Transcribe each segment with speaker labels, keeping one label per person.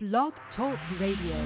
Speaker 1: Blog Talk Radio.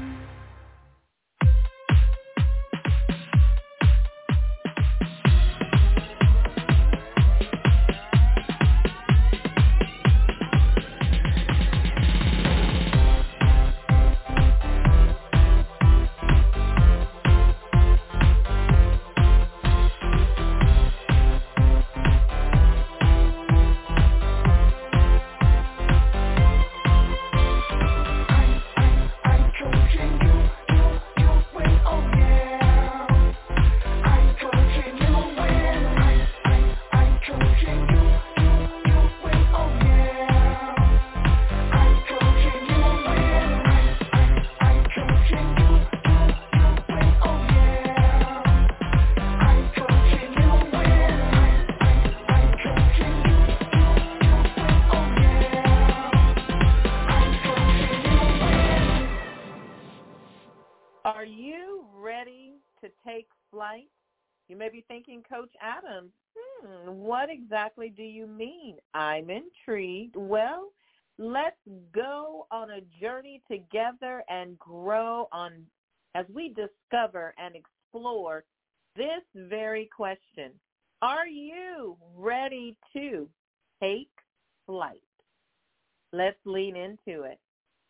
Speaker 2: Are you ready to take flight? You may be thinking, Coach Adams, what exactly do you mean? I'm intrigued. Well, let's go on a journey together and grow on as we discover and explore this very question. Are you ready to take flight? Let's lean into it.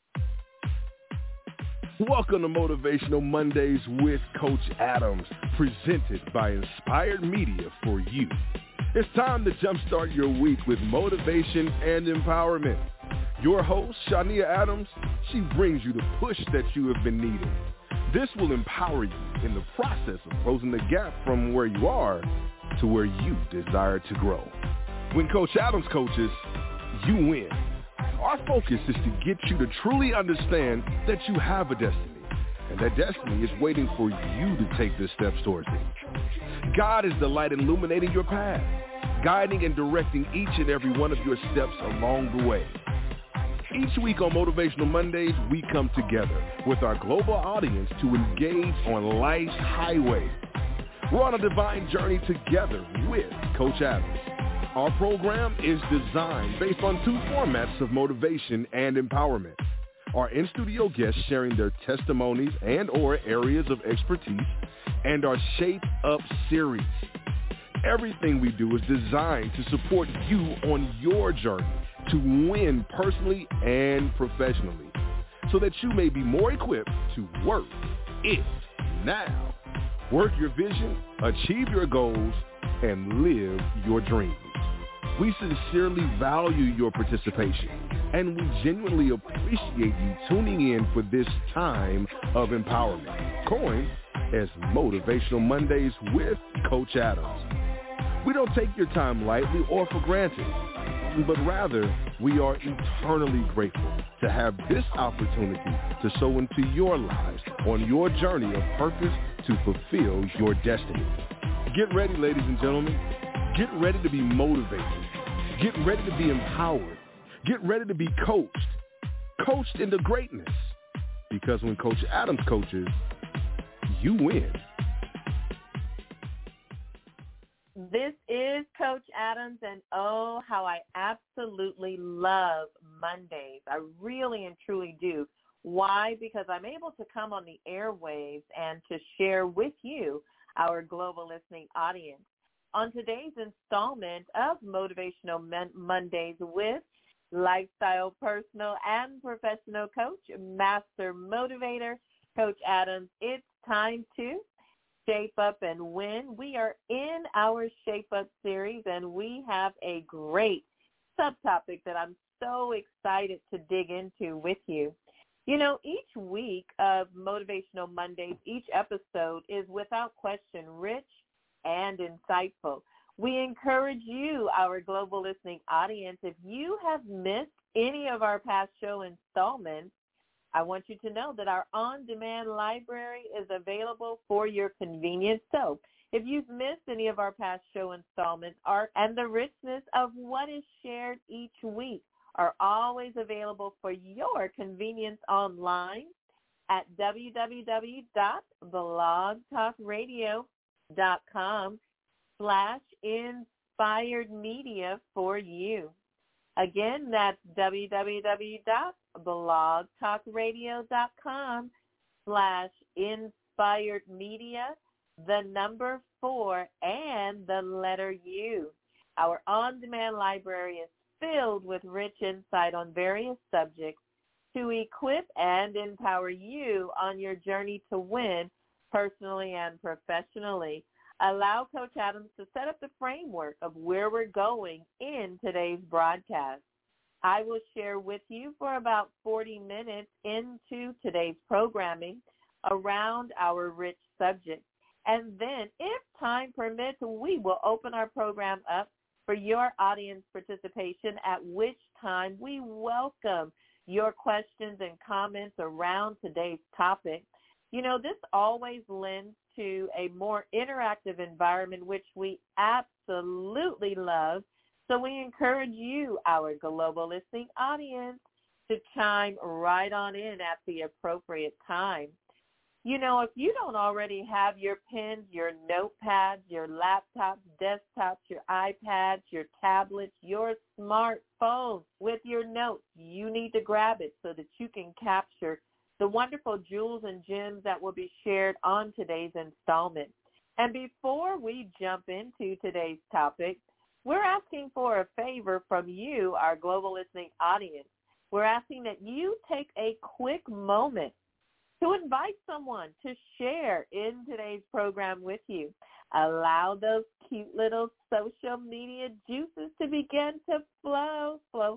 Speaker 3: Welcome to Motivational Mondays with Coach Adams, presented by Inspired Media for you. It's time to jumpstart your week with motivation and empowerment. Your host, Shania Adams, she brings you the push that you have been needing. This will empower you in the process of closing the gap from where you are to where you desire to grow. When Coach Adams coaches, you win. Our focus is to get you to truly understand that you have a destiny, and that destiny is waiting for you to take the steps towards it. God is the light illuminating your path, guiding and directing each and every one of your steps along the way. Each week on Motivational Mondays, we come together with our global audience to engage on life's highway. We're on a divine journey together with Coach Adams. Our program is designed based on two formats of motivation and empowerment. Our in-studio guests sharing their testimonies and or areas of expertise, and our Shape Up series. Everything we do is designed to support you on your journey to win personally and professionally, so that you may be more equipped to work it now. Work your vision, achieve your goals, and live your dreams. We sincerely value your participation, and we genuinely appreciate you tuning in for this time of empowerment, coined as Motivational Mondays with Coach Adams. We don't take your time lightly or for granted, but rather we are eternally grateful to have this opportunity to sow into your lives on your journey of purpose to fulfill your destiny. Get ready, ladies and gentlemen. Get ready to be motivated. Get ready to be empowered. Get ready to be coached into greatness. Because when Coach Adams coaches, you win.
Speaker 2: This is Coach Adams, and oh, how I absolutely love Mondays. I really and truly do. Why? Because I'm able to come on the airwaves and to share with you, our global listening audience, on today's installment of Motivational Mondays with lifestyle, personal, and professional coach, master motivator, Coach Adams. It's time to shape up and win. We are in our Shape Up series, and we have a great subtopic that I'm so excited to dig into with you. You know, each week of Motivational Mondays, each episode is without question rich and insightful. We encourage you, our global listening audience, if you have missed any of our past show installments, I want you to know that our on-demand library is available for your convenience. So if you've missed any of our past show installments, and the richness of what is shared each week are always available for your convenience online at www.blogtalkradio.com/inspired media for you. Again, that's www.blogtalkradio.com blogtalkradio.com/inspiredmedia, the number 4, and the letter U. Our on-demand library is filled with rich insight on various subjects to equip and empower you on your journey to win personally and professionally. Allow Coach Adams to set up the framework of where we're going in today's broadcast. I will share with you for about 40 minutes into today's programming around our rich subject. And then, if time permits, we will open our program up for your audience participation, at which time we welcome your questions and comments around today's topic. You know, this always lends to a more interactive environment, which we absolutely love. So we encourage you, our global listening audience, to chime right on in at the appropriate time. You know, if you don't already have your pens, your notepads, your laptops, desktops, your iPads, your tablets, your smartphone with your notes, you need to grab it so that you can capture the wonderful jewels and gems that will be shared on today's installment. And before we jump into today's topic, we're asking for a favor from you, our global listening audience. We're asking that you take a quick moment to invite someone to share in today's program with you. Allow those cute little social media juices to begin to flow.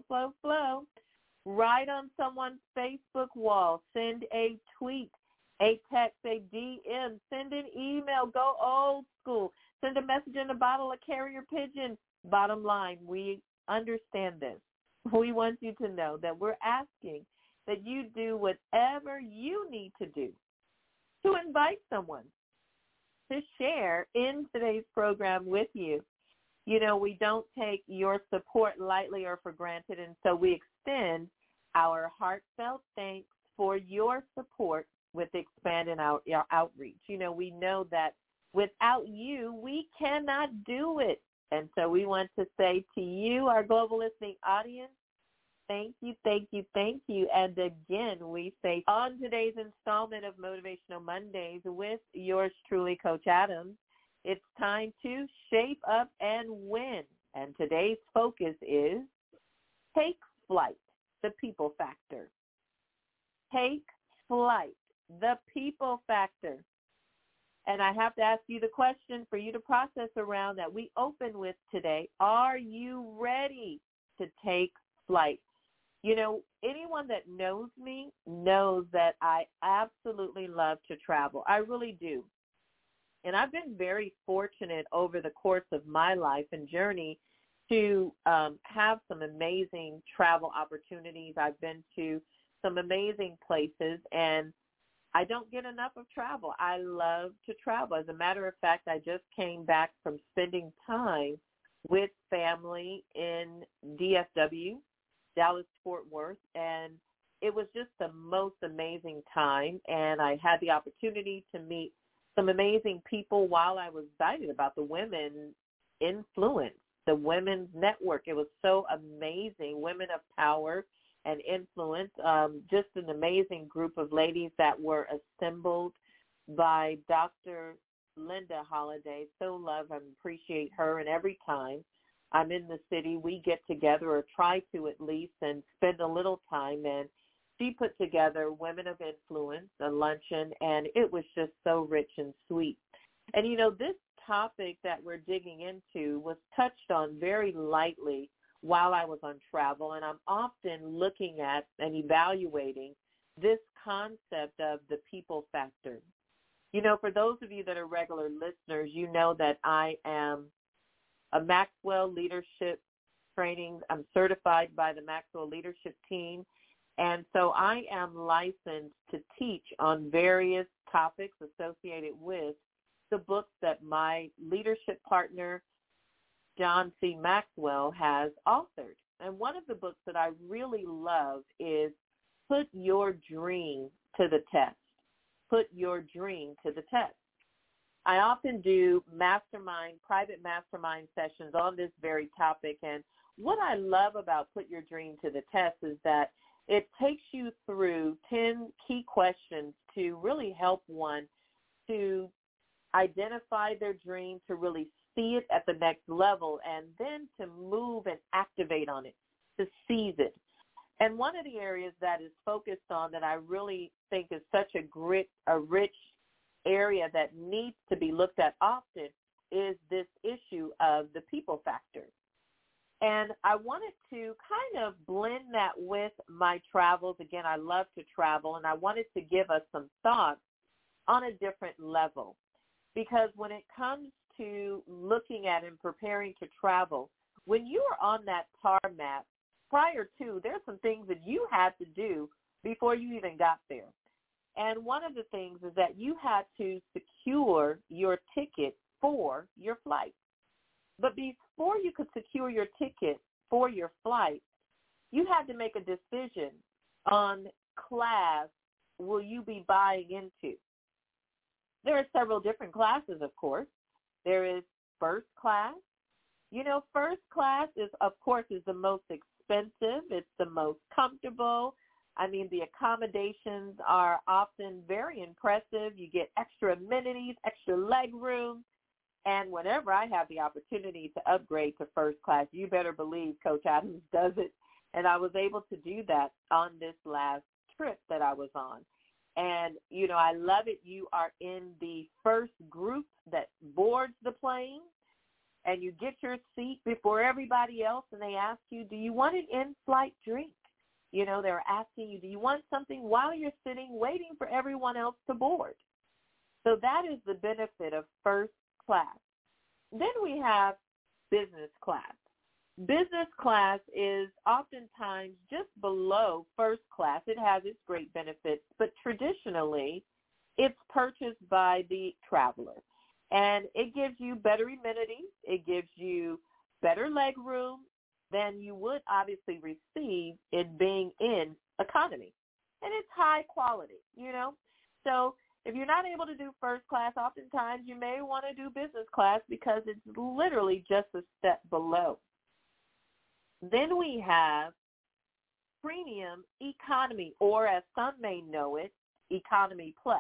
Speaker 2: Write on someone's Facebook wall. Send a tweet, a text, a DM. Send an email. Go old school. Send a message in a bottle, a carrier pigeon. Bottom line, we understand this. We want you to know that we're asking that you do whatever you need to do to invite someone to share in today's program with you. You know, we don't take your support lightly or for granted, and so we extend our heartfelt thanks for your support with expanding our outreach. You know, we know that without you, we cannot do it. And so we want to say to you, our global listening audience, thank you. And again, we say on today's installment of Motivational Mondays with yours truly, Coach Adams, it's time to shape up and win. And today's focus is take flight, the people factor. Take flight, the people factor. And I have to ask you the question for you to process around that we open with today. Are you ready to take flight? You know, anyone that knows me knows that I absolutely love to travel. I really do. And I've been very fortunate over the course of my life and journey to have some amazing travel opportunities. I've been to some amazing places, and I don't get enough of travel. I love to travel. As a matter of fact, I just came back from spending time with family in DFW, Dallas-Fort Worth, and it was just the most amazing time, and I had the opportunity to meet some amazing people while I was excited about the women influence, the women's network. It was so amazing, women of power and influence, just an amazing group of ladies that were assembled by Dr. Linda Holiday. So love and appreciate her, and every time I'm in the city, we get together, or try to at least, and spend a little time. And she put together Women of Influence, a luncheon, and it was just so rich and sweet. And, you know, this topic that we're digging into was touched on very lightly while I was on travel, and I'm often looking at and evaluating this concept of the people factor. You know, for those of you that are regular listeners, you know that I am a Maxwell Leadership Training. I'm certified by the Maxwell Leadership Team, and so I am licensed to teach on various topics associated with the books that my leadership partner, John C. Maxwell, has authored. And one of the books that I really love is Put Your Dream to the Test. Put Your Dream to the Test. I often do private mastermind sessions on this very topic. And what I love about Put Your Dream to the Test is that It takes you through 10 key questions to really help one to identify their dream, to really see it at the next level, and then to move and activate on it, to seize it. And one of the areas that is focused on that I really think is such a rich area that needs to be looked at often is this issue of the people factor. And I wanted to kind of blend that with my travels. Again, I love to travel, and I wanted to give us some thoughts on a different level. Because when it comes to looking at and preparing to travel, when you are on that tarmac, prior to, there's some things that you had to do before you even got there. And one of the things is that you had to secure your ticket for your flight. But before you could secure your ticket for your flight, you had to make a decision on class will you be buying into. There are several different classes, of course. There is first class. You know, first class is the most expensive. It's the most comfortable. I mean, the accommodations are often very impressive. You get extra amenities, extra leg room. And whenever I have the opportunity to upgrade to first class, you better believe Coach Adams does it. And I was able to do that on this last trip that I was on. And, you know, I love it. You are in the first group that boards the plane, and you get your seat before everybody else, and they ask you, do you want an in-flight drink? You know, they're asking you, do you want something while you're sitting waiting for everyone else to board? So that is the benefit of first class. Then we have business class. Business class is oftentimes just below first class. It has its great benefits, but traditionally it's purchased by the traveler. And it gives you better amenities. It gives you better leg room than you would obviously receive in being in economy. And it's high quality, you know. So if you're not able to do first class, oftentimes you may want to do business class because it's literally just a step below. Then we have premium economy, or as some may know it, economy plus.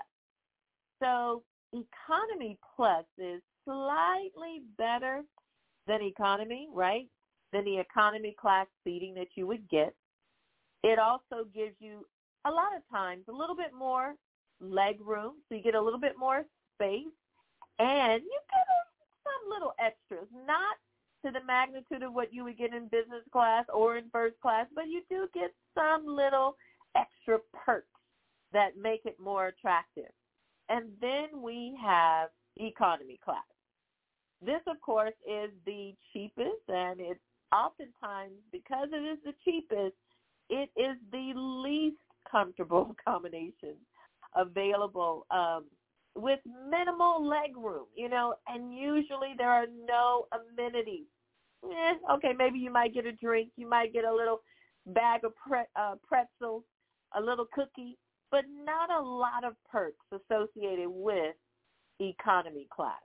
Speaker 2: So economy plus is slightly better than economy, right? Than the economy class seating that you would get. It also gives you a lot of times a little bit more leg room, so you get a little bit more space, and you get some little extras, not to the magnitude of what you would get in business class or in first class, but you do get some little extra perks that make it more attractive. And then we have economy class. This, of course, is the cheapest, and it's oftentimes, because it is the cheapest, it is the least comfortable combination available with minimal leg room, you know, and usually there are no amenities. Okay, maybe you might get a drink, you might get a little bag of pretzels, a little cookie, but not a lot of perks associated with economy class.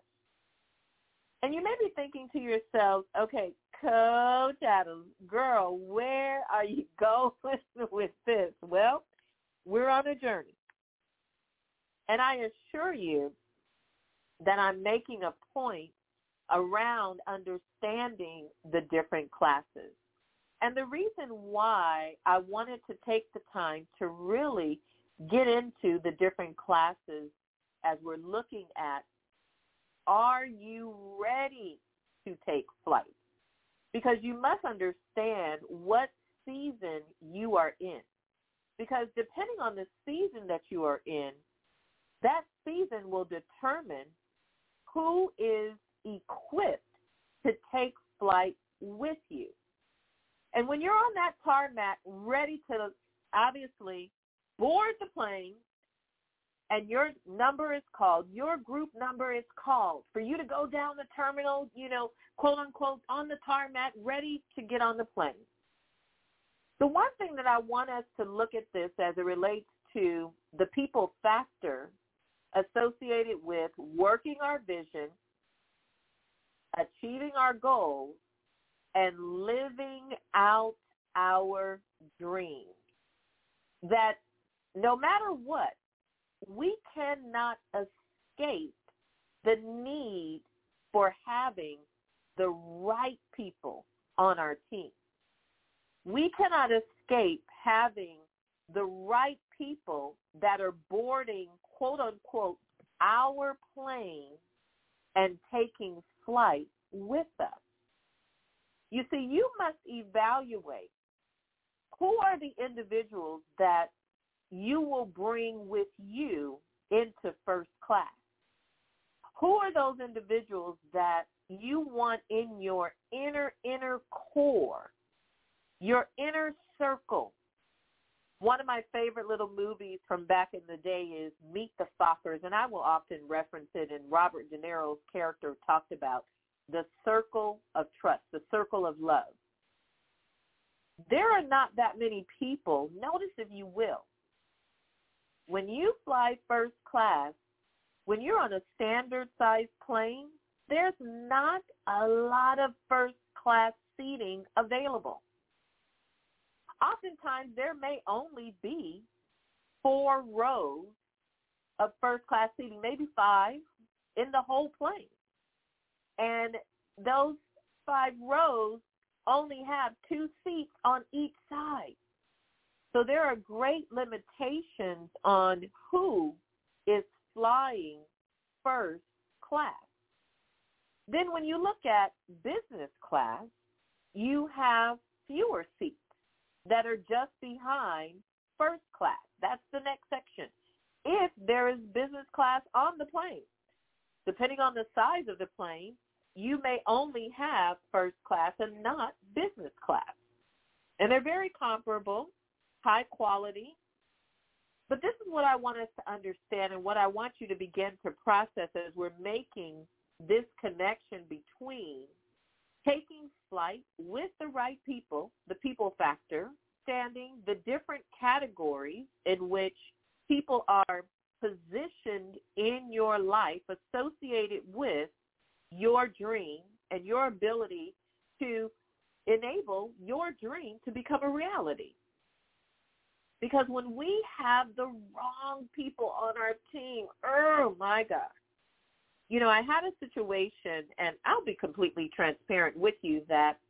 Speaker 2: And you may be thinking to yourself, okay, Coach Adams, girl, where are you going with this? Well, we're on a journey. And I assure you that I'm making a point around understanding the different classes. And the reason why I wanted to take the time to really get into the different classes as we're looking at, are you ready to take flight? Because you must understand what season you are in. Because depending on the season that you are in, that season will determine who is equipped to take flight with you. And when you're on that tarmac ready to obviously board the plane and your number is called, your group number is called for you to go down the terminal, you know, quote unquote, on the tarmac ready to get on the plane. The one thing that I want us to look at this as it relates to the people factor associated with working our vision, achieving our goals, and living out our dreams. that no matter what, we cannot escape the need for having the right people on our team. We cannot escape having the right people that are boarding, quote unquote, our plane and taking flight with us. You see, you must evaluate who are the individuals that you will bring with you into first class. Who are those individuals that you want in your inner core, your inner circle? One of my favorite little movies from back in the day is Meet the Fockers, and I will often reference it, and Robert De Niro's character talked about the circle of trust, the circle of love. There are not that many people, notice if you will, when you fly first class, when you're on a standard-sized plane, there's not a lot of first-class seating available. Oftentimes, there may only be 4 rows of first-class seating, maybe 5 in the whole plane. And those 5 rows only have 2 seats on each side. So there are great limitations on who is flying first class. Then when you look at business class, you have fewer seats that are just behind first class. That's the next section. If there is business class on the plane, depending on the size of the plane, you may only have first class and not business class. And they're very comparable, high quality. But this is what I want us to understand and what I want you to begin to process as we're making this connection between taking flight with the right people, the people factor, understanding the different categories in which people are positioned in your life associated with your dream and your ability to enable your dream to become a reality. Because when we have the wrong people on our team, oh my God. You know, I had a situation, and I'll be completely transparent with you, that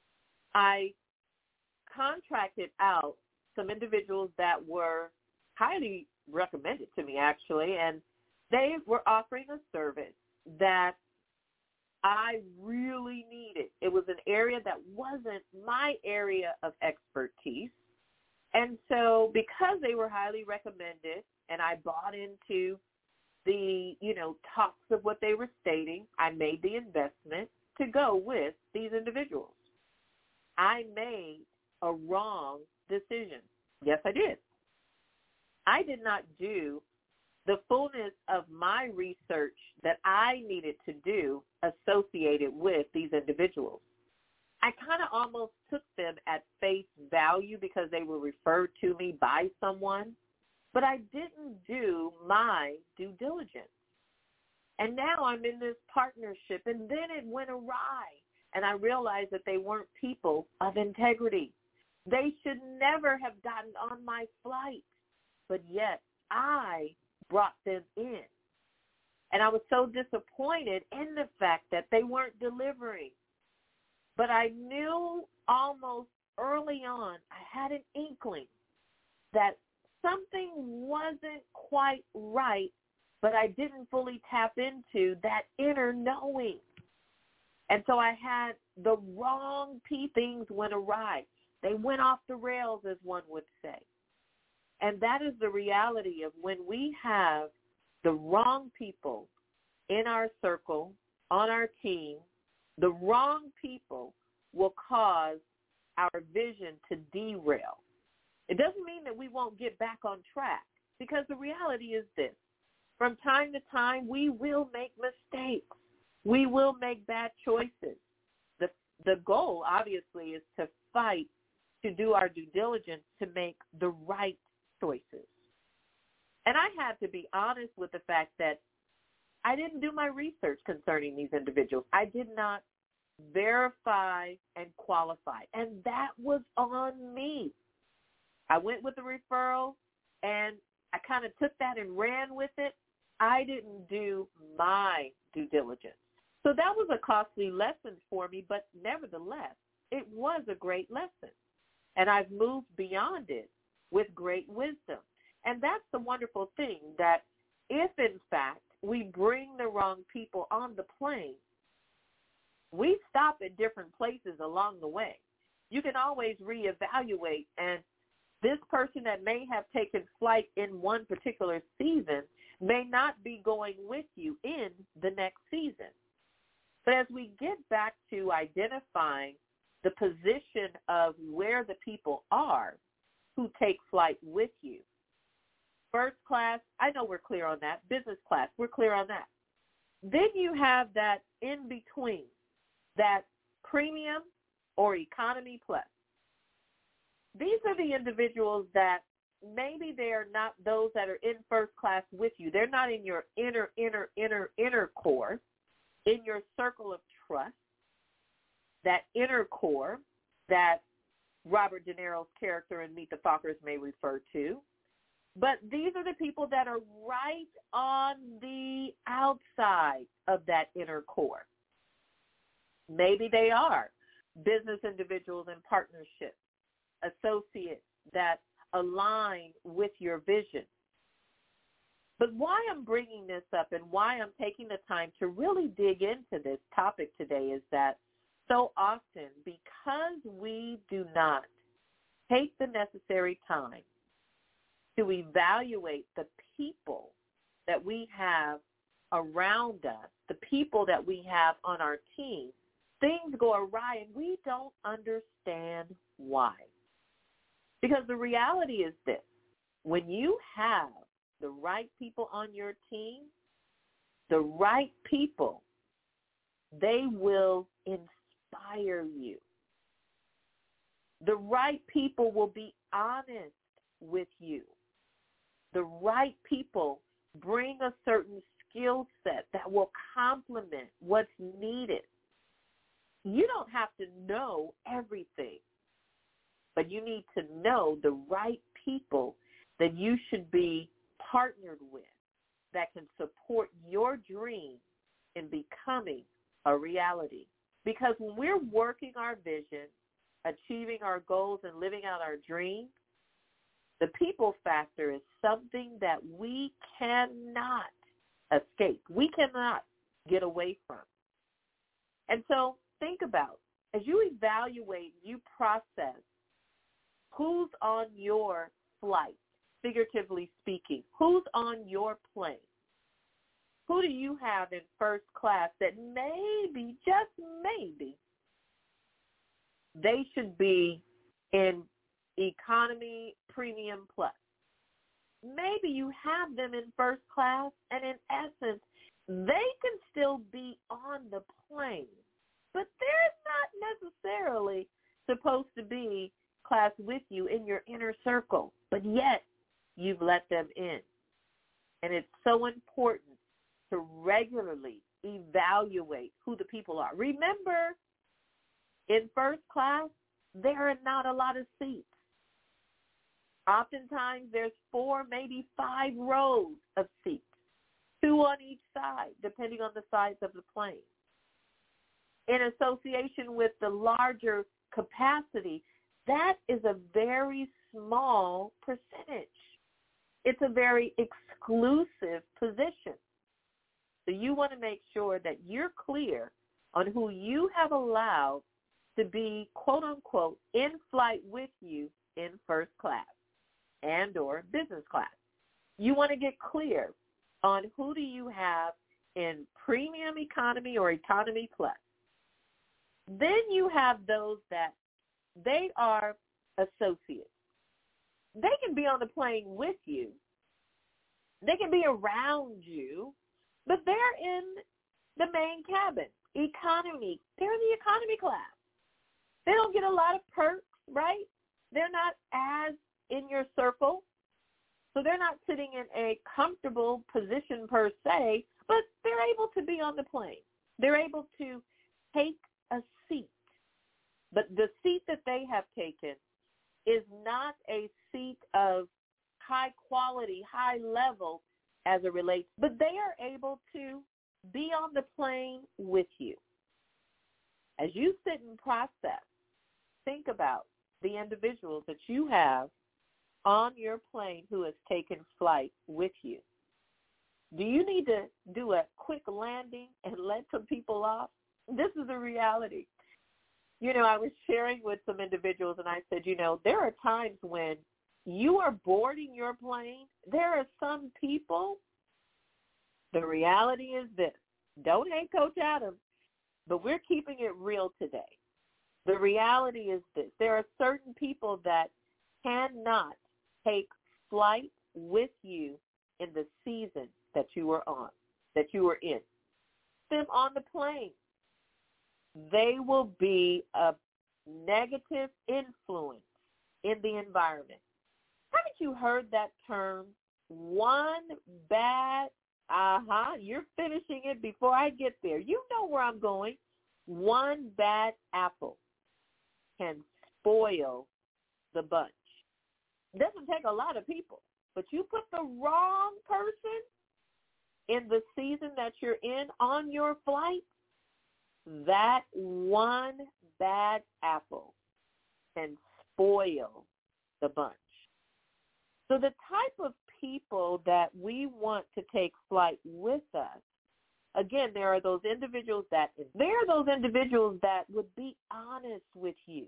Speaker 2: I contracted out some individuals that were highly recommended to me, actually, and they were offering a service that I really needed. It was an area that wasn't my area of expertise. And so because they were highly recommended and I bought into the, talks of what they were stating, I made the investment to go with these individuals. I made a wrong decision. Yes, I did. I did not do the fullness of my research that I needed to do associated with these individuals. I kind of almost took them at face value because they were referred to me by someone, but I didn't do my due diligence. And now I'm in this partnership, and then it went awry, and I realized that they weren't people of integrity. They should never have gotten on my flight, but yet I brought them in. And I was so disappointed in the fact that they weren't delivering. But I knew almost early on, I had an inkling that something wasn't quite right, but I didn't fully tap into that inner knowing. And so I had the wrong things went awry. They went off the rails, as one would say. And that is the reality of when we have the wrong people in our circle, on our team, the wrong people will cause our vision to derail. It doesn't mean that we won't get back on track, because the reality is this. From time to time, we will make mistakes. We will make bad choices. The goal, obviously, is to fight, to do our due diligence, to make the right choices. And I had to be honest with the fact that I didn't do my research concerning these individuals. I did not verify and qualify, and that was on me. I went with the referral, and I kind of took that and ran with it. I didn't do my due diligence. So that was a costly lesson for me, but nevertheless, it was a great lesson. And I've moved beyond it with great wisdom. And that's the wonderful thing, that if, in fact, we bring the wrong people on the plane, we stop at different places along the way. You can always reevaluate, and this person that may have taken flight in one particular season may not be going with you in the next season. But as we get back to identifying the position of where the people are who take flight with you, first class, I know we're clear on that. Business class, we're clear on that. Then you have that in between, that premium or economy plus. These are the individuals that maybe they're not those that are in first class with you. They're not in your inner core, in your circle of trust, that inner core that Robert De Niro's character in Meet the Fockers may refer to. But these are the people that are right on the outside of that inner core. Maybe they are business individuals in partnership, associates that align with your vision. But why I'm bringing this up and why I'm taking the time to really dig into this topic today is that so often, because we do not take the necessary time to evaluate the people that we have around us, the people that we have on our team, things go awry and we don't understand why. Because the reality is this: when you have the right people on your team, the right people, they will inspire you. The right people will be honest with you. The right people bring a certain skill set that will complement what's needed. You don't have to know everything, but you need to know the right people that you should be partnered with that can support your dream in becoming a reality. Because when we're working our vision, achieving our goals, and living out our dreams, the people factor is something that we cannot escape. We cannot get away from. And so think about, as you evaluate, you process who's on your flight, figuratively speaking, who's on your plane. Who do you have in first class that maybe, just maybe, they should be in economy premium plus? Maybe you have them in first class, and in essence, they can still be on the plane, but they're not necessarily supposed to be class with you in your inner circle, but yet you've let them in. And it's so important to regularly evaluate who the people are. Remember, in first class, there are not a lot of seats. Oftentimes, there's 4, maybe 5 rows of seats, 2 on each side, depending on the size of the plane. In association with the larger capacity, that is a very small percentage. It's a very exclusive position. So you want to make sure that you're clear on who you have allowed to be, quote unquote, in flight with you in first class and or business class. You want to get clear on who do you have in premium economy or economy plus. Then you have those that they are associates. They can be on the plane with you. They can be around you, but they're in the main cabin, economy. They're in the economy class. They don't get a lot of perks, right? They're not as in your circle, so they're not sitting in a comfortable position per se, but they're able to be on the plane. They're able to take a seat. But the seat that they have taken is not a seat of high quality, high level as it relates, but they are able to be on the plane with you. As you sit and process, think about the individuals that you have on your plane who has taken flight with you. Do you need to do a quick landing and let some people off? This is a reality. I was sharing with some individuals, and I said, there are times when you are boarding your plane. There are some people, the reality is this. Don't hate Coach Adams, but we're keeping it real today. The reality is this. There are certain people that cannot take flight with you in the season that you were on, that you were in. Them on the plane. They will be a negative influence in the environment. Haven't you heard that term, one bad, you're finishing it before I get there. You know where I'm going. One bad apple can spoil the bunch. It doesn't take a lot of people, but you put the wrong person in the season that you're in on your flight, that one bad apple can spoil the bunch. So the type of people that we want to take flight with us, again, there are those individuals that would be honest with you.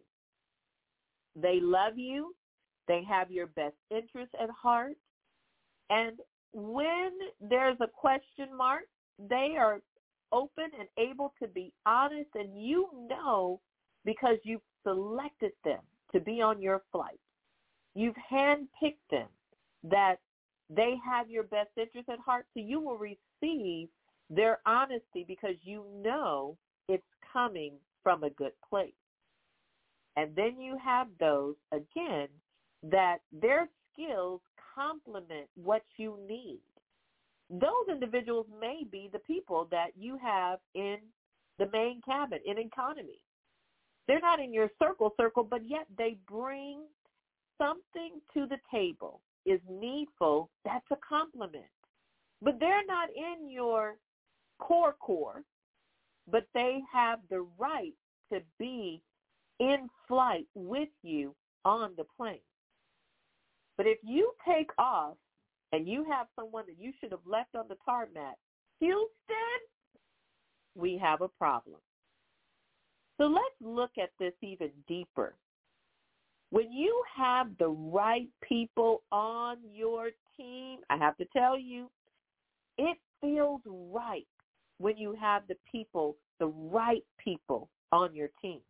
Speaker 2: They love you. They have your best interest at heart. And when there's a question mark, they are open and able to be honest, and because you've selected them to be on your flight. You've handpicked them, that they have your best interest at heart, so you will receive their honesty because you know it's coming from a good place. And then you have those, again, that their skills complement what you need. Those individuals may be the people that you have in the main cabin, in economy. They're not in your circle, but yet they bring something to the table, is needful. That's a compliment. But they're not in your core, but they have the right to be in flight with you on the plane. But if you take off and you have someone that you should have left on the tarmac, Houston, we have a problem. So let's look at this even deeper. When you have the right people on your team, I have to tell you, it feels right when you have the right people on your team.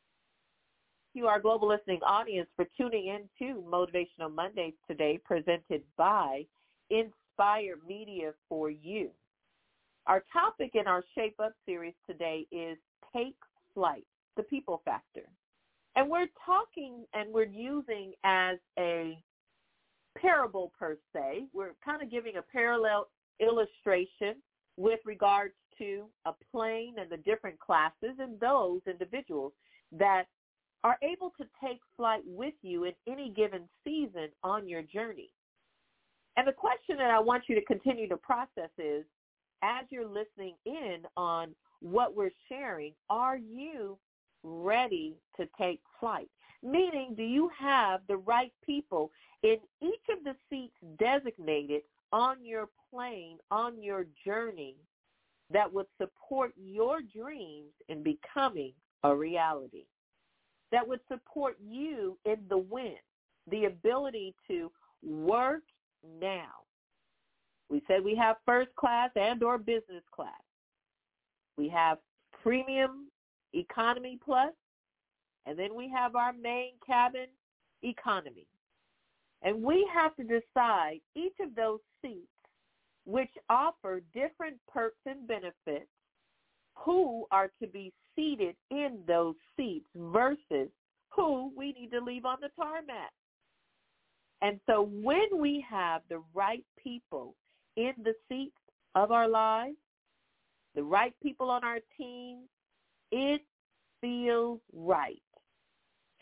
Speaker 2: You, our global listening audience, for tuning in to Motivational Mondays today, presented by Inspire Media for you. Our topic in our Shape Up series today is Take Flight, the people factor. And we're talking and we're using as a parable per se. We're kind of giving a parallel illustration with regards to a plane and the different classes and those individuals that are able to take flight with you in any given season on your journey. And the question that I want you to continue to process is, as you're listening in on what we're sharing, are you ready to take flight? Meaning, do you have the right people in each of the seats designated on your plane, on your journey, that would support your dreams in becoming a reality? That would support you in the win, the ability to work now. We said we have first class and or business class. We have premium economy plus, and then we have our main cabin economy. And we have to decide each of those seats, which offer different perks and benefits, who are to be seated in those seats versus who we need to leave on the tarmac. And so when we have the right people in the seats of our lives, the right people on our team, it feels right.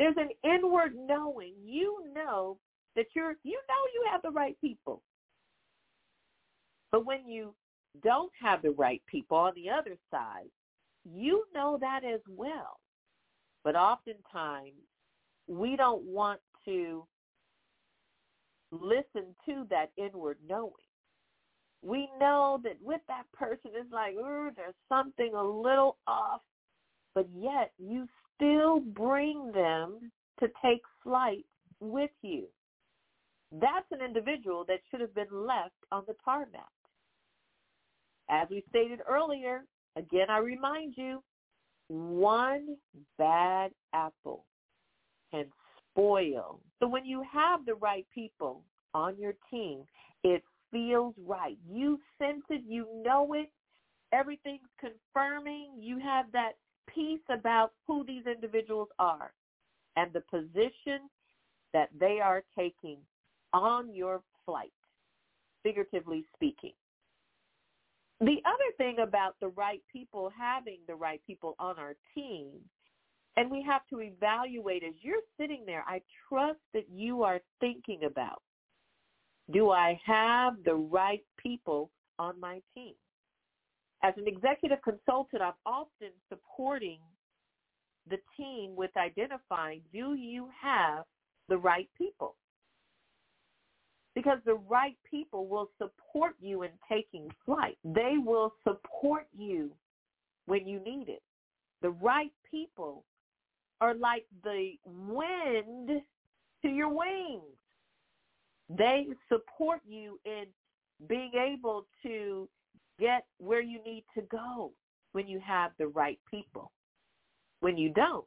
Speaker 2: There's an inward knowing. You know that you have the right people. But when you don't have the right people on the other side, you know that as well. But oftentimes, we don't want to listen to that inward knowing. We know that with that person, it's like, there's something a little off, but yet you still bring them to take flight with you. That's an individual that should have been left on the tarmac. As we stated earlier, again, I remind you, one bad apple can spoil. So when you have the right people on your team, it feels right. You sense it. You know it. Everything's confirming. You have that peace about who these individuals are and the position that they are taking on your flight, figuratively speaking. The other thing about the right people, having the right people on our team, and we have to evaluate as you're sitting there, I trust that you are thinking about, do I have the right people on my team? As an executive consultant, I'm often supporting the team with identifying, do you have the right people? Because the right people will support you in taking flight. They will support you when you need it. The right people are like the wind to your wings. They support you in being able to get where you need to go when you have the right people. When you don't,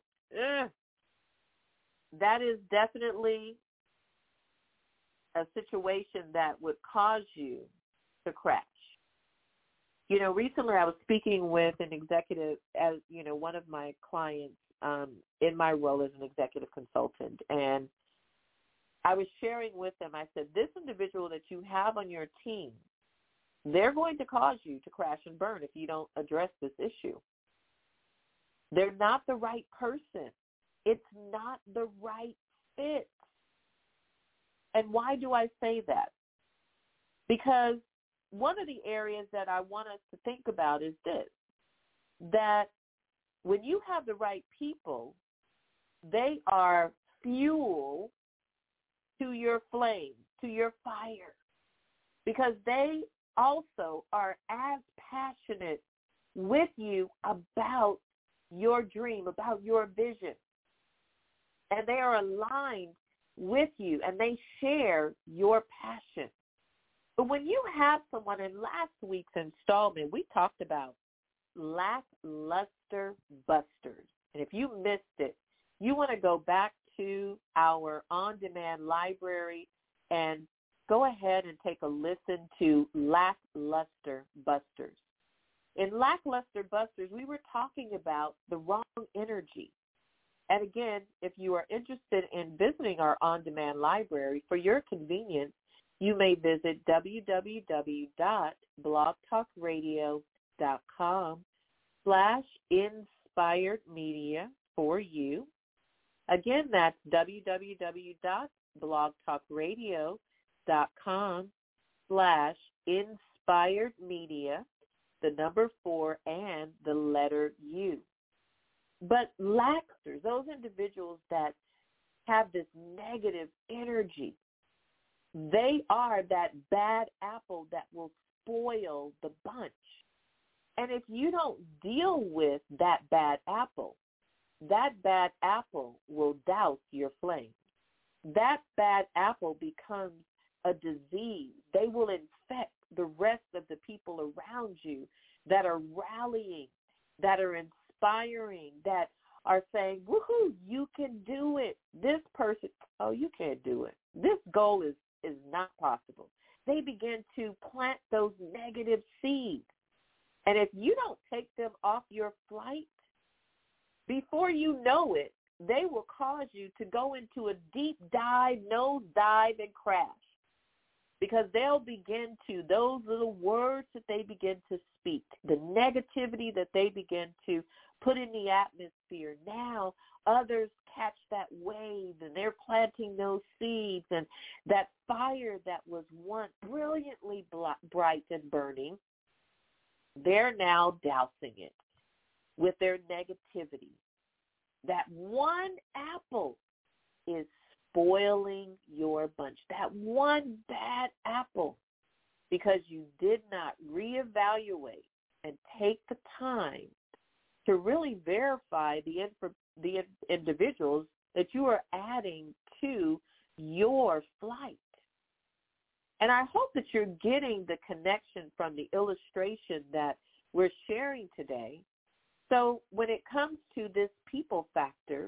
Speaker 2: that is definitely a situation that would cause you to crash. You know, recently I was speaking with an executive, as you know, one of my clients in my role as an executive consultant, and I was sharing with them, I said, this individual that you have on your team, they're going to cause you to crash and burn if you don't address this issue. They're not the right person. It's not the right fit. And why do I say that? Because one of the areas that I want us to think about is this, that when you have the right people, they are fuel to your flame, to your fire, because they also are as passionate with you about your dream, about your vision. And they are aligned with you, and they share your passion. But when you have someone, in last week's installment, we talked about lackluster busters. And if you missed it, you want to go back to our on-demand library and go ahead and take a listen to lackluster busters. In lackluster busters, we were talking about the wrong energy. And again, if you are interested in visiting our on-demand library, for your convenience, you may visit www.blogtalkradio.com/inspiredmedia for you. Again, that's www.blogtalkradio.com/inspiredmedia, the number 4 and the letter U. But lackluster, those individuals that have this negative energy, they are that bad apple that will spoil the bunch. And if you don't deal with that bad apple will douse your flame. That bad apple becomes a disease. They will infect the rest of the people around you that are rallying, that are inspiring, that are saying, woohoo, you can do it. This person, oh, you can't do it. This goal is not possible. They begin to plant those negative seeds. And if you don't take them off your flight, before you know it, they will cause you to go into a deep dive, nose dive, and crash. Because they'll begin to, those little words that they begin to speak, the negativity that they begin to put in the atmosphere, now others catch that wave, and they're planting those seeds, and that fire that was once brilliantly bright and burning, they're now dousing it with their negativity. That one apple is spoiling your bunch. That one bad apple, because you did not reevaluate and take the time to really verify the individuals that you are adding to your flight. And I hope that you're getting the connection from the illustration that we're sharing today. So when it comes to this people factor,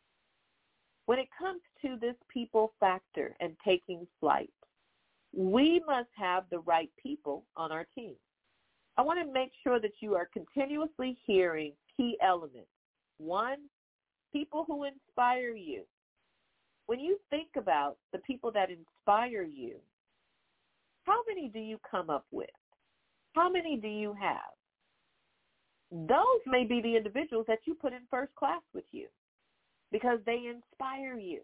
Speaker 2: and taking flight, we must have the right people on our team. I want to make sure that you are continuously hearing key elements. One, people who inspire you. When you think about the people that inspire you, how many do you come up with? How many do you have? Those may be the individuals that you put in first class with you because they inspire you.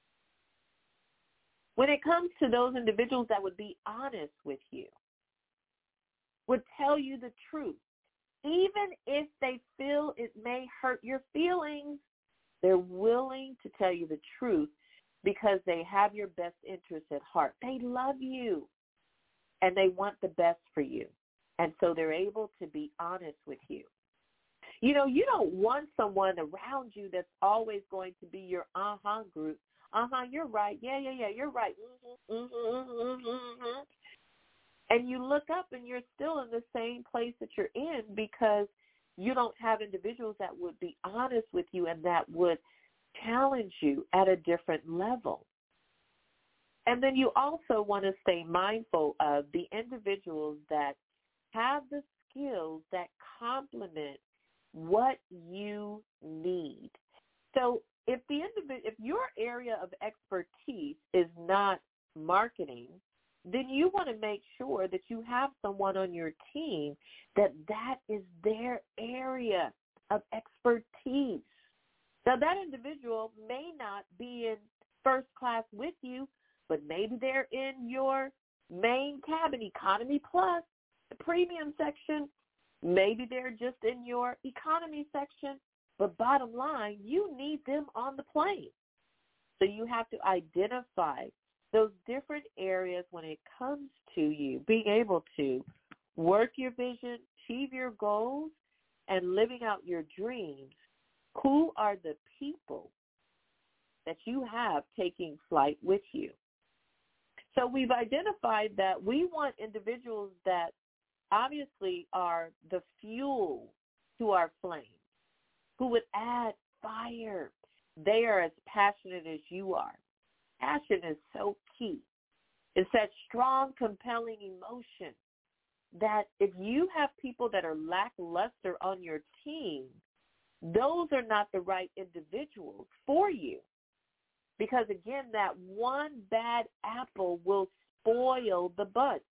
Speaker 2: When it comes to those individuals that would be honest with you, would tell you the truth, even if they feel it may hurt your feelings, they're willing to tell you the truth because they have your best interests at heart. They love you, and they want the best for you, and so they're able to be honest with you. You know, you don't want someone around you that's always going to be your group. You're right. Yeah, you're right. And you look up and you're still in the same place that you're in because you don't have individuals that would be honest with you and that would challenge you at a different level. And then you also want to stay mindful of the individuals that have the skills that complement what you need. So if your area of expertise is not marketing, then you want to make sure that you have someone on your team that is their area of expertise. Now, that individual may not be in first class with you, but maybe they're in your main cabin, Economy Plus, the premium section. Maybe they're just in your economy section. But bottom line, you need them on the plane. So you have to identify those different areas when it comes to you being able to work your vision, achieve your goals, and living out your dreams. Who are the people that you have taking flight with you? So we've identified that we want individuals that obviously are the fuel to our flame, who would add fire. They are as passionate as you are. Passion is so key. It's that strong, compelling emotion that if you have people that are lackluster on your team, those are not the right individuals for you. Because, again, that one bad apple will spoil the bunch.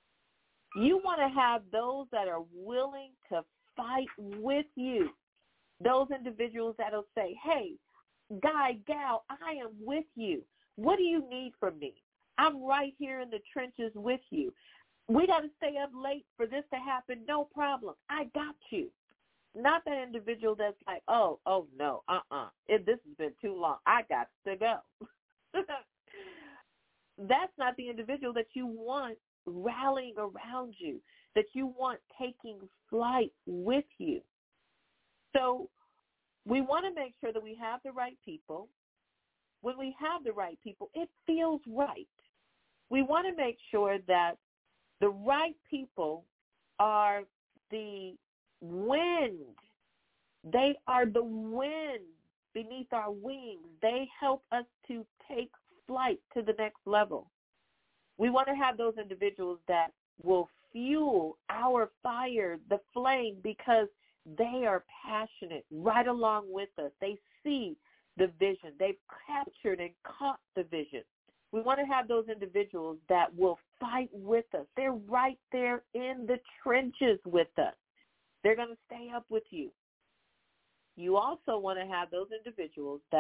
Speaker 2: You want to have those that are willing to fight with you. Those individuals that will say, hey, guy, gal, I am with you. What do you need from me? I'm right here in the trenches with you. We got to stay up late for this to happen. No problem. I got you. Not that individual that's like, oh no, this has been too long. I got to go. That's not the individual that you want rallying around you, that you want taking flight with you. So we want to make sure that we have the right people. When we have the right people, it feels right. We want to make sure that the right people are the wind. They are the wind beneath our wings. They help us to take flight to the next level. We want to have those individuals that will fuel our fire, the flame, because they are passionate right along with us. They see the vision. They've captured and caught the vision. We want to have those individuals that will fight with us. They're right there in the trenches with us. They're going to stay up with you. You also want to have those individuals that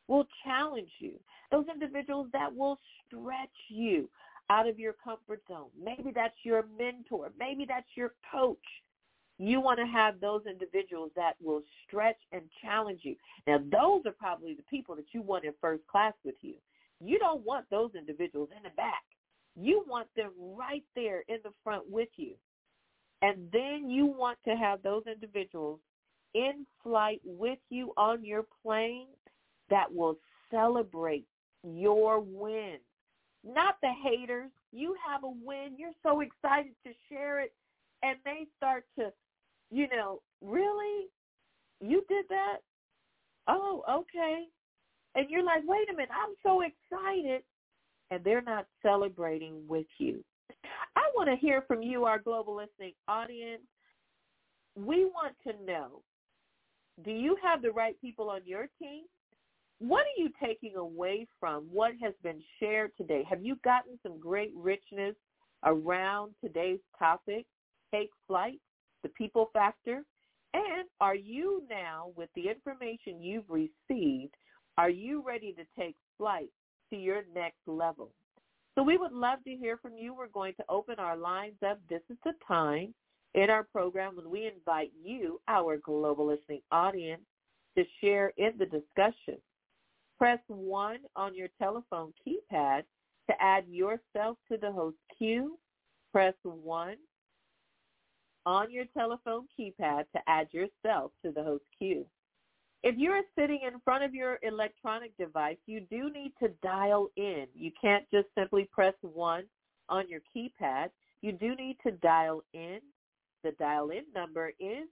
Speaker 2: will challenge you, those individuals that will stretch you out of your comfort zone. Maybe that's your mentor. Maybe that's your coach. You want to have those individuals that will stretch and challenge you. Now, those are probably the people that you want in first class with you. You don't want those individuals in the back. You want them right there in the front with you. And then you want to have those individuals in flight with you on your plane that will celebrate your win. Not the haters. You have a win. You're so excited to share it. And they start to, really? You did that? Oh, okay. And you're like, wait a minute, I'm so excited. And they're not celebrating with you. I want to hear from you, our global listening audience. We want to know, do you have the right people on your team? What are you taking away from what has been shared today? Have you gotten some great richness around today's topic, take flight, the people factor? And are you now, with the information you've received, are you ready to take flight to your next level? So we would love to hear from you. We're going to open our lines up. This is the time in our program when we invite you, our global listening audience, to share in the discussion. Press 1 on your telephone keypad to add yourself to the host queue. Press 1 on your telephone keypad to add yourself to the host queue. If you're sitting in front of your electronic device, you do need to dial in. You can't just simply press 1 on your keypad. You do need to dial in. The dial-in number is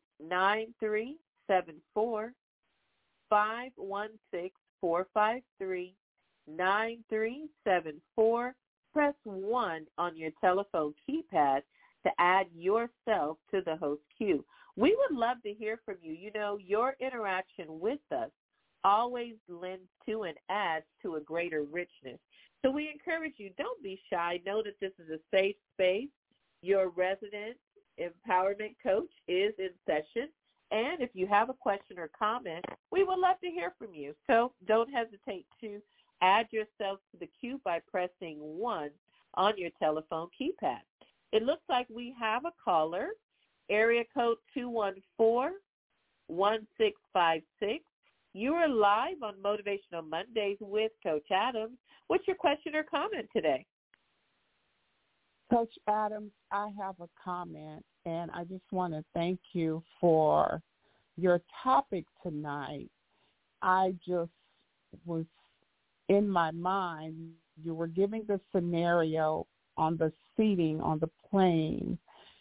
Speaker 2: 937-453-9374. Press 1 on your telephone keypad to add yourself to the host queue. We would love to hear from you. Your interaction with us always lends to and adds to a greater richness. So we encourage you, don't be shy. Know that this is a safe space. Your resident empowerment coach is in session. And if you have a question or comment, we would love to hear from you. So don't hesitate to add yourself to the queue by pressing 1 on your telephone keypad. It looks like we have a caller. Area code 214-1656. You are live on Motivational Mondays with Coach Adams. What's your question or comment today?
Speaker 4: Coach Adams, I have a comment, and I just want to thank you for your topic tonight. I just was in my mind, you were giving the scenario on the seating on the plane,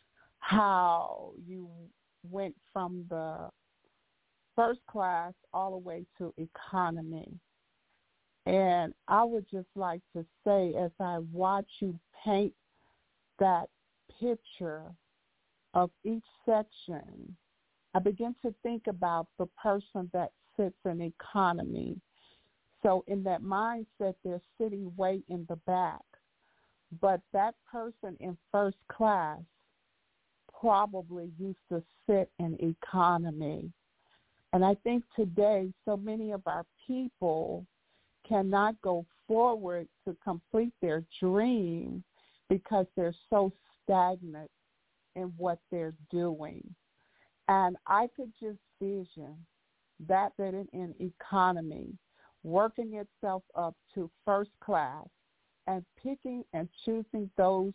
Speaker 4: how you went from the first class all the way to economy. And I would just like to say, as I watch you paint that picture of each section, I begin to think about the person that sits in economy. So in that mindset, they're sitting way in the back. But that person in first class probably used to sit in economy. And I think today so many of our people cannot go forward to complete their dream because they're so stagnant in what they're doing. And I could just vision that bit in economy working itself up to first class and picking and choosing those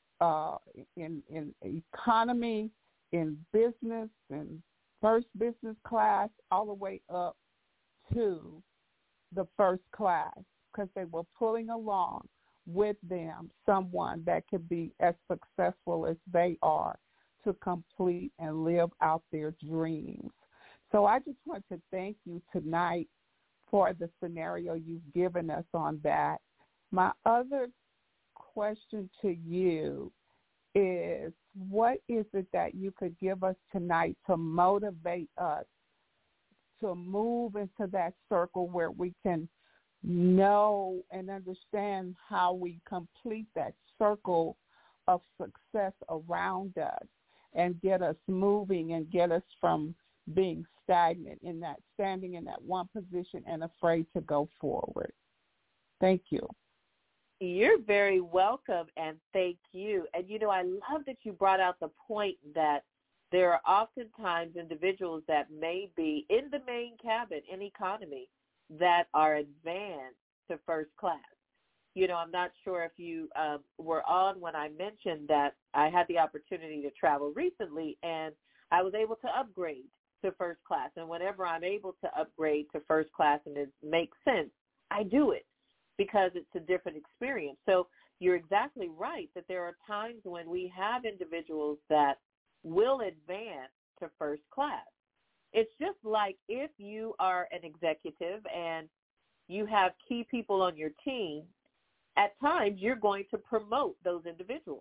Speaker 4: in economy, in business, in first business class, all the way up to the first class, because they were pulling along with them someone that could be as successful as they are to complete and live out their dreams. So I just want to thank you tonight for the scenario you've given us on that. My other question to you is, what is it that you could give us tonight to motivate us to move into that circle where we can know and understand how we complete that circle of success around us and get us moving and get us from being stagnant in that, standing in that one position and afraid to go forward. Thank you.
Speaker 2: You're very welcome, and thank you. And, I love that you brought out the point that there are oftentimes individuals that may be in the main cabin in economy that are advanced to first class. I'm not sure if you were on when I mentioned that I had the opportunity to travel recently, and I was able to upgrade to first class. And whenever I'm able to upgrade to first class and it makes sense, I do it because it's a different experience. So you're exactly right that there are times when we have individuals that will advance to first class. It's just like if you are an executive and you have key people on your team, at times you're going to promote those individuals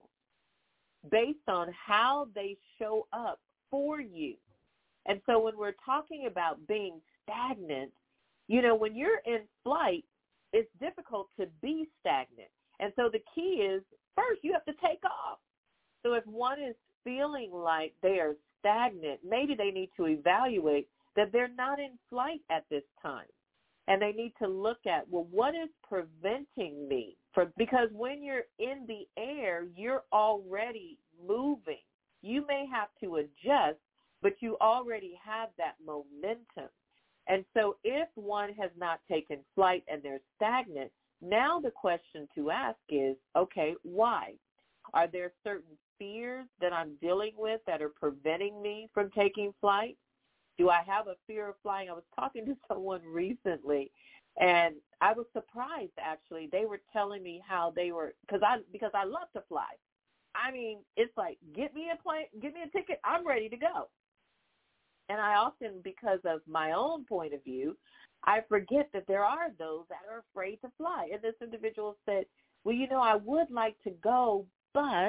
Speaker 2: based on how they show up for you. And so when we're talking about being stagnant, when you're in flight, it's difficult to be stagnant. And so the key is, first, you have to take off. So if one is feeling like they are stagnant, maybe they need to evaluate that they're not in flight at this time. And they need to look at, well, what is preventing me from, because when you're in the air, you're already moving. You may have to adjust, but you already have that momentum. And so if one has not taken flight and they're stagnant, now the question to ask is, okay, why? Are there certain fears that I'm dealing with that are preventing me from taking flight? Do I have a fear of flying? I was talking to someone recently, and I was surprised, actually. They were telling me how they were, because I love to fly. I mean, it's like, get me a plane, give me a ticket, I'm ready to go. And I often, because of my own point of view, I forget that there are those that are afraid to fly. And this individual said, well, I would like to go, but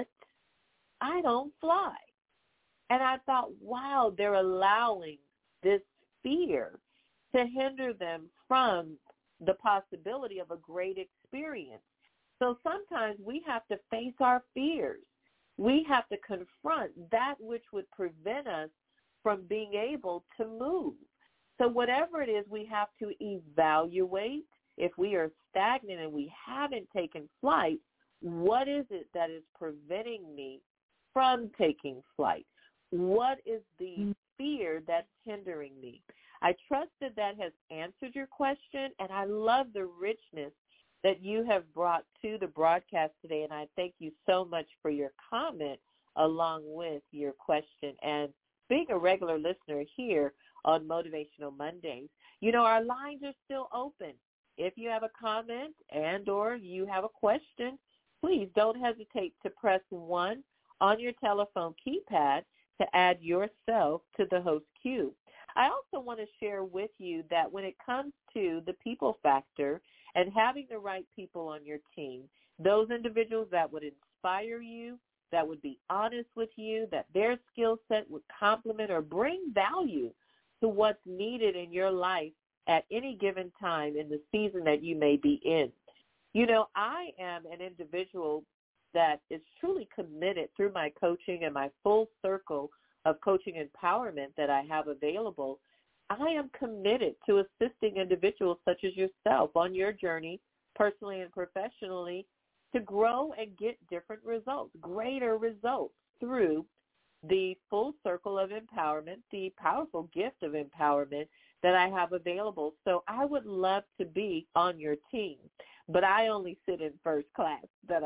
Speaker 2: I don't fly. And I thought, wow, they're allowing this fear to hinder them from the possibility of a great experience. So sometimes we have to face our fears. We have to confront that which would prevent us from being able to move. So whatever it is, we have to evaluate. If we are stagnant and we haven't taken flight, what is it that is preventing me from taking flight? What is the fear that's hindering me? I trust that has answered your question, and I love the richness that you have brought to the broadcast today, and I thank you so much for your comment along with your question and being a regular listener here on Motivational Mondays. Our lines are still open. If you have a comment and or you have a question, please don't hesitate to press 1 on your telephone keypad to add yourself to the host queue. I also want to share with you that when it comes to the people factor and having the right people on your team, those individuals that would inspire you, that would be honest with you, that their skill set would complement or bring value to what's needed in your life at any given time in the season that you may be in. I am an individual that is truly committed through my coaching and my full circle of coaching empowerment that I have available. I am committed to assisting individuals such as yourself on your journey, personally and professionally, to grow and get different results, greater results through the full circle of empowerment, the powerful gift of empowerment that I have available. So I would love to be on your team, but I only sit in first class.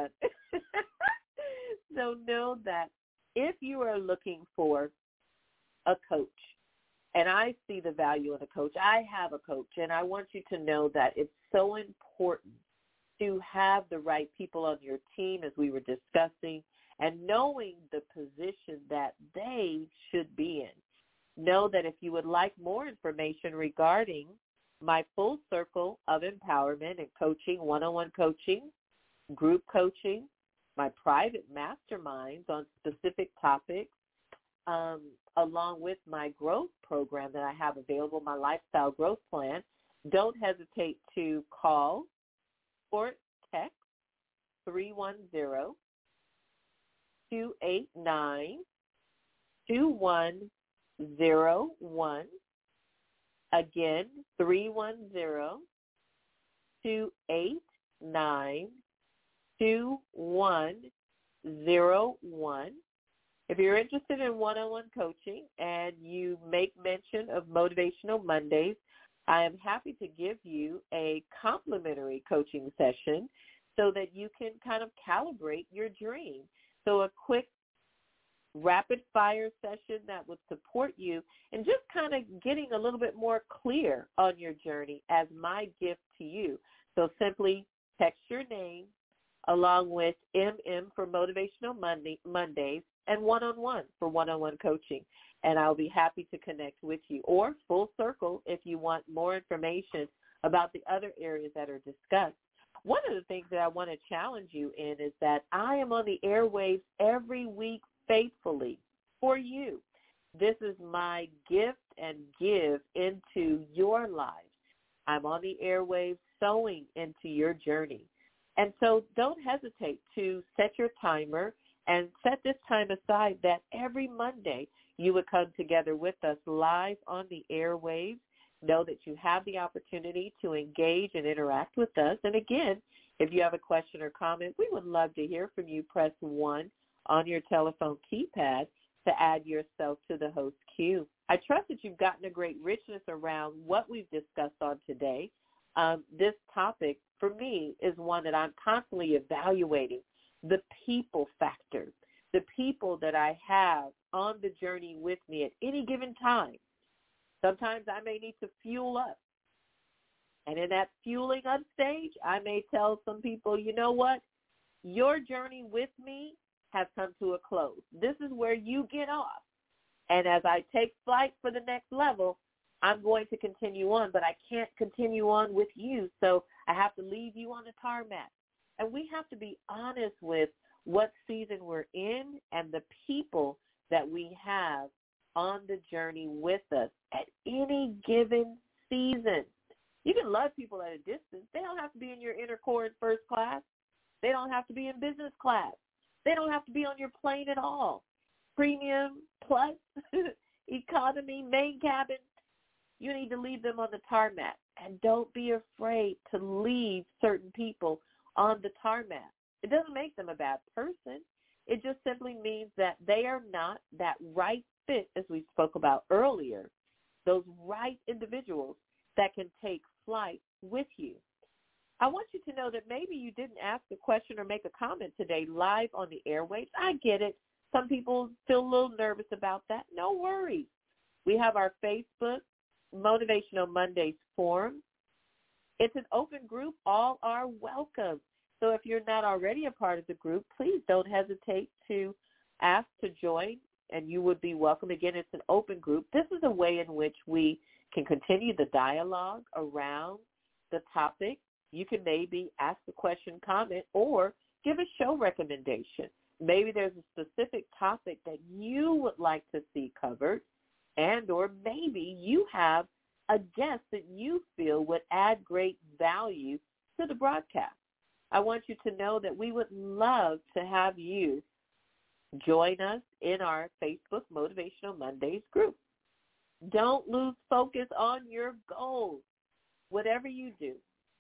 Speaker 2: So know that if you are looking for a coach, and I see the value in a coach, I have a coach, and I want you to know that it's so important to have the right people on your team, as we were discussing, and knowing the position that they should be in. Know that if you would like more information regarding my full circle of empowerment and coaching, one-on-one coaching, group coaching, my private masterminds on specific topics, along with my growth program that I have available, my lifestyle growth plan, don't hesitate to call or text 310-289-2111. Again, 310-289-2101. If you're interested in one-on-one coaching and you make mention of Motivational Mondays, I am happy to give you a complimentary coaching session so that you can kind of calibrate your dream. So a quick rapid-fire session that would support you and just kind of getting a little bit more clear on your journey as my gift to you. So simply text your name along with MM for Motivational Mondays and one-on-one for one-on-one coaching, and I'll be happy to connect with you. Or full circle if you want more information about the other areas that are discussed. One of the things that I want to challenge you in is that I am on the airwaves every week faithfully for you. This is my gift and give into your lives. I'm on the airwaves sowing into your journey. And so don't hesitate to set your timer and set this time aside that every Monday you would come together with us live on the airwaves. Know that you have the opportunity to engage and interact with us. And again, if you have a question or comment, we would love to hear from you. Press 1 on your telephone keypad to add yourself to the host queue. I trust that you've gotten a great richness around what we've discussed on today. This topic, for me, is one that I'm constantly evaluating, the people factor, the people that I have on the journey with me at any given time. Sometimes I may need to fuel up. And in that fueling up stage, I may tell some people, you know what? Your journey with me has come to a close. This is where you get off. And as I take flight for the next level, I'm going to continue on, but I can't continue on with you, so I have to leave you on the tarmac. And we have to be honest with what season we're in and the people that we have on the journey with us at any given season. You can love people at a distance. They don't have to be in your inner core in first class. They don't have to be in business class. They don't have to be on your plane at all. Premium, plus, economy, main cabin. You need to leave them on the tarmac. And don't be afraid to leave certain people on the tarmac. It doesn't make them a bad person. It just simply means that they are not that right fit, as we spoke about earlier, those right individuals that can take flight with you. I want you to know that maybe you didn't ask a question or make a comment today live on the airwaves. I get it. Some people feel a little nervous about that. No worries. We have our Facebook Motivational Mondays forum. It's an open group. All are welcome. So if you're not already a part of the group, please don't hesitate to ask to join, and you would be welcome. Again, it's an open group. This is a way in which we can continue the dialogue around the topic. You can maybe ask a question, comment, or give a show recommendation. Maybe there's a specific topic that you would like to see covered, and or maybe you have a guest that you feel would add great value to the broadcast. I want you to know that we would love to have you join us in our Facebook Motivational Mondays group. Don't lose focus on your goals. Whatever you do,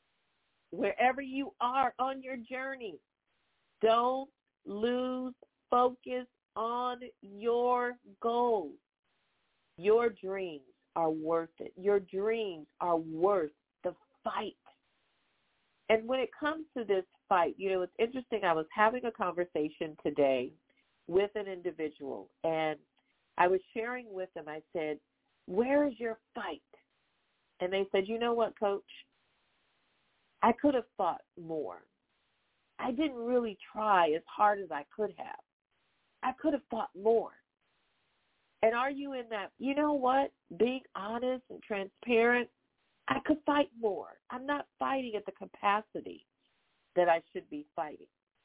Speaker 2: wherever you are on your journey, don't lose focus on your goals. Your dreams are worth it. Your dreams are worth the fight. And when it comes to this fight, it's interesting. I was having a conversation today with an individual, and I was sharing with them. I said, where is your fight? And they said, you know what, Coach? I could have fought more. I didn't really try as hard as I could have. I could have fought more. And are you in that, you know what, being honest and transparent, I could fight more. I'm not fighting at the capacity that I should be fighting.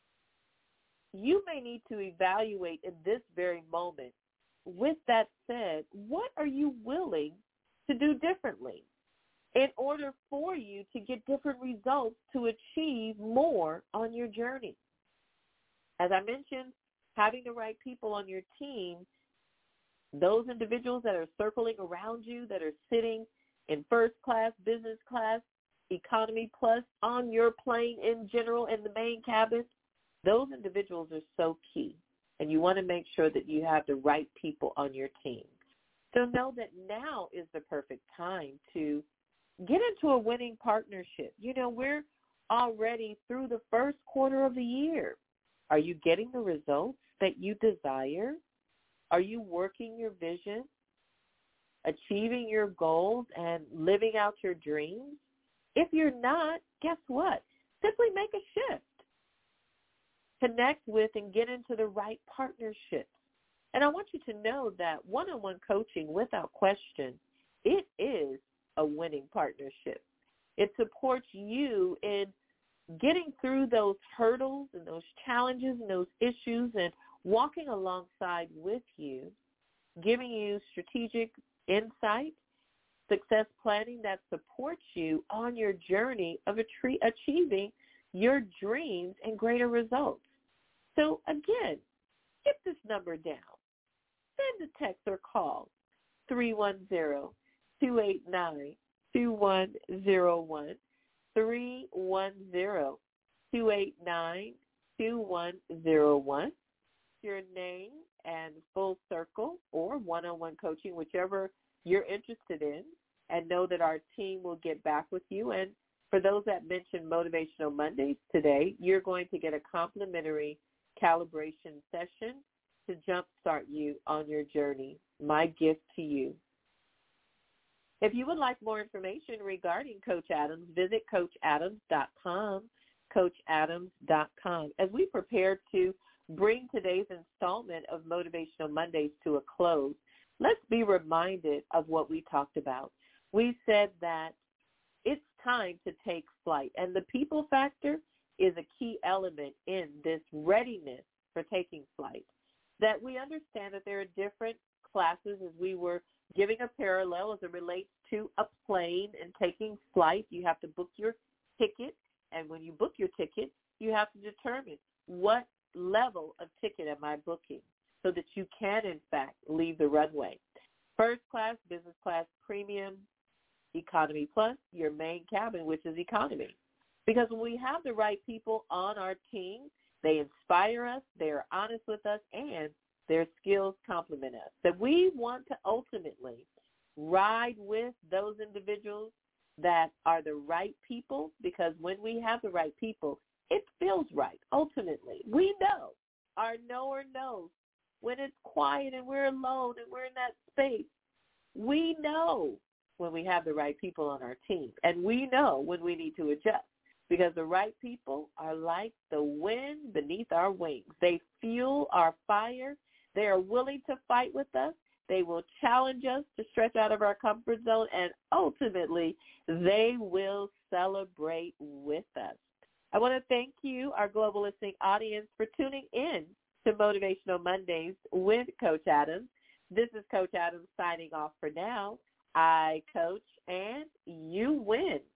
Speaker 2: You may need to evaluate in this very moment. With that said, what are you willing to do differently in order for you to get different results to achieve more on your journey? As I mentioned, having the right people on your team those individuals that are circling around you, that are sitting in first class, business class, economy plus, on your plane in general, in the main cabin, those individuals are so key. And you want to make sure that you have the right people on your team. So know that now is the perfect time to get into a winning partnership. You know, we're already through the first quarter of the year. Are you getting the results that you desire? Are you working your vision, achieving your goals, and living out your dreams? If you're not, guess what? Simply make a shift. Connect with and get into the right partnerships. And I want you to know that one-on-one coaching, without question, it is a winning partnership. It supports you in getting through those hurdles and those challenges and those issues and walking alongside with you, giving you strategic insight, success planning that supports you on your journey of achieving your dreams and greater results. So again, get this number down. Send a text or call 310-289-2101, 310-289-2101. Your name and full circle or one-on-one coaching, whichever you're interested in, and know that our team will get back with you. And for those that mentioned Motivational Mondays today, you're going to get a complimentary calibration session to jumpstart you on your journey. My gift to you. If you would like more information regarding Coach Adams, visit CoachAdams.com, CoachAdams.com. As we prepare to bring today's installment of Motivational Mondays to a close, let's be reminded of what we talked about. We said that it's time to take flight, and the people factor is a key element in this readiness for taking flight. That we understand that there are different classes, as we were giving a parallel as it relates to a plane and taking flight. You have to book your ticket, and when you book your ticket, you have to determine what level of ticket am I booking so that you can, in fact, leave the runway. First class, business class, premium, economy plus, your main cabin, which is economy. Because when we have the right people on our team, they inspire us, they are honest with us, and their skills complement us. That we want to ultimately ride with those individuals that are the right people, because when we have the right people, it feels right. Ultimately, we know, our knower knows, when it's quiet and we're alone and we're in that space, we know when we have the right people on our team, and we know when we need to adjust. Because the right people are like the wind beneath our wings. They fuel our fire. They are willing to fight with us. They will challenge us to stretch out of our comfort zone, and ultimately, they will celebrate with us. I want to thank you, our global listening audience, for tuning in to Motivational Mondays with Coach Adams. This is Coach Adams signing off for now. I coach and you win.